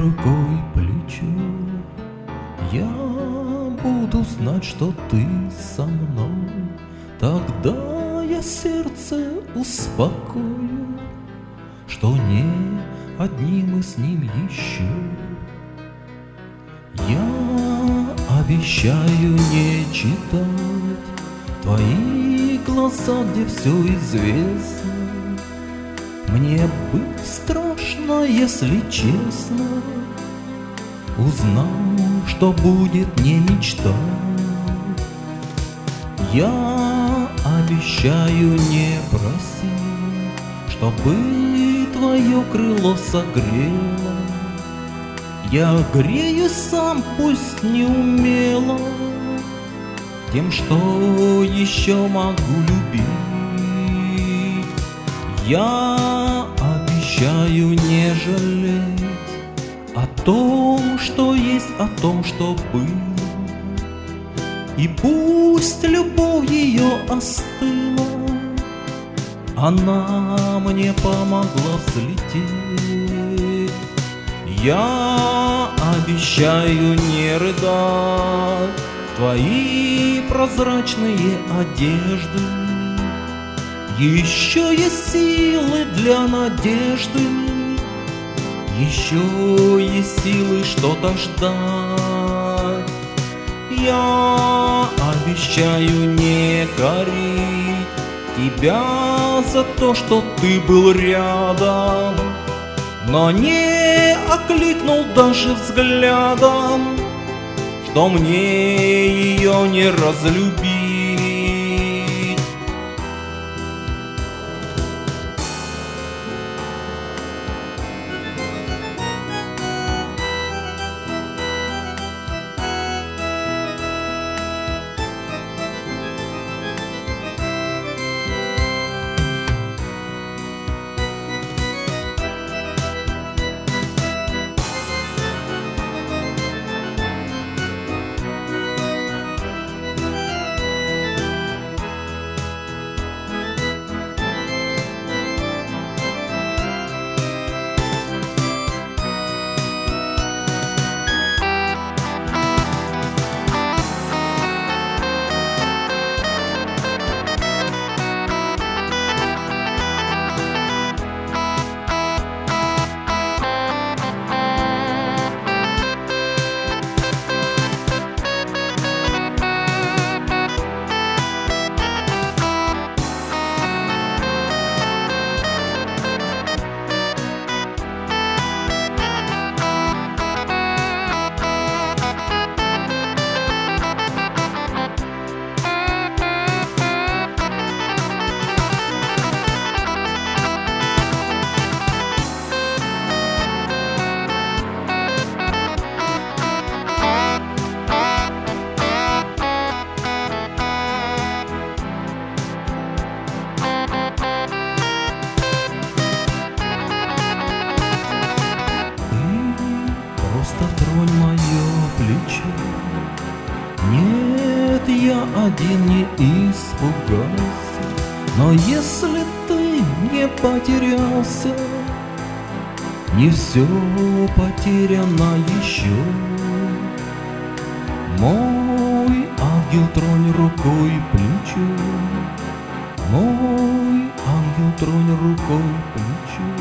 рукой плечо. Я буду знать, что ты со мной, тогда я сердце успокою, что не одни мы с ним еще. Я обещаю не читать твои глаза, где все известно. Мне быть страшно, если честно, узнав, что будет не мечта. Я обещаю не просить, чтобы твое крыло согрело. Я грею сам, пусть не умело, тем, что еще могу любить. Я обещаю не жалеть о том, что есть, о том, что было. И пусть любовь ее остыла, она мне помогла взлететь. Я обещаю не рыдать твои прозрачные одежды. Еще есть силы для надежды, еще есть силы что-то ждать. Я обещаю не корить тебя за то, что ты был рядом, но не окликнул даже взглядом, что мне ее не разлюбить. Тронь мое плечо. Нет, я один не испугался, но если ты не потерялся, не все потеряно еще. Мой ангел, тронь рукой плечо. Мой ангел, тронь рукой плечо.